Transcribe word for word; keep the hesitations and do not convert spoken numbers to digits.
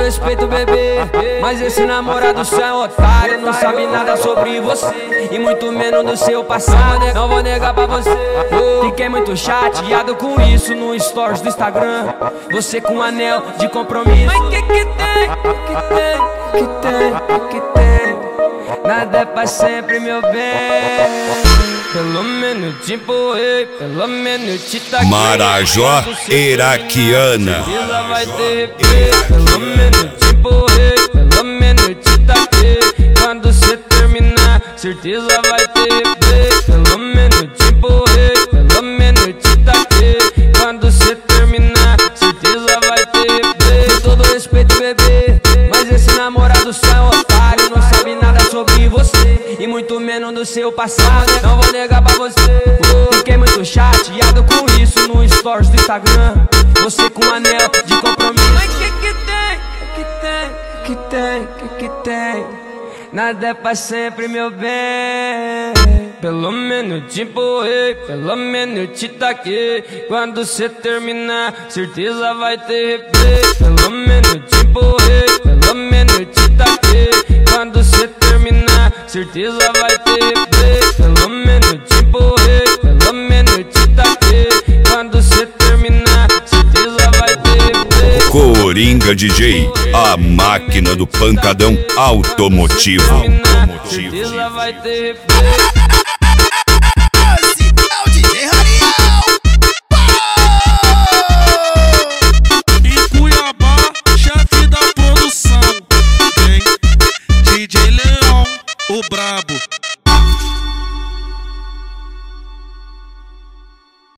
respeito, bebê, mas esse namorado seu é um otário. Não sabe nada sobre você e muito menos do seu passado. Não vou negar pra você, fiquei muito chateado com isso no stories do Instagram. Você com um anel de compromisso. Mas que que tem, que tem, que tem, que tem? Nada é pra sempre, meu bem. Pelo menos te empurrei, pelo menos te taquei. Marajó Iraquiana. Certeza vai ter replay. Pelo menos te empurrei, pelo menos te taquei. Quando cê terminar, certeza vai ter replay. Pelo menos te empurrei, pelo menos te taquei. Quando cê terminar, certeza vai ter replay. Com todo respeito, bebê, mas esse namorado só é um otário. Não sabe nada sobre você e muito menos do seu passado. Não vou negar pra você, fiquei muito chateado com isso no stories do Instagram. Você com um anel de compromisso. Mas que que tem, que tem, que tem, que que tem? Nada é pra sempre, meu bem. Pelo menos te empurrei, pelo menos te taquei. Quando cê terminar, certeza vai ter replay. Pelo menos te empurrei, pelo menos te taquei. Quando cê terminar, certeza vai ter replay. Pelo menos te empurrei, pelo menos te taquei. Quando cê terminar, certeza vai ter replay. Coringa D J, a máquina do pancadão automotivo. Certeza vai ter replay.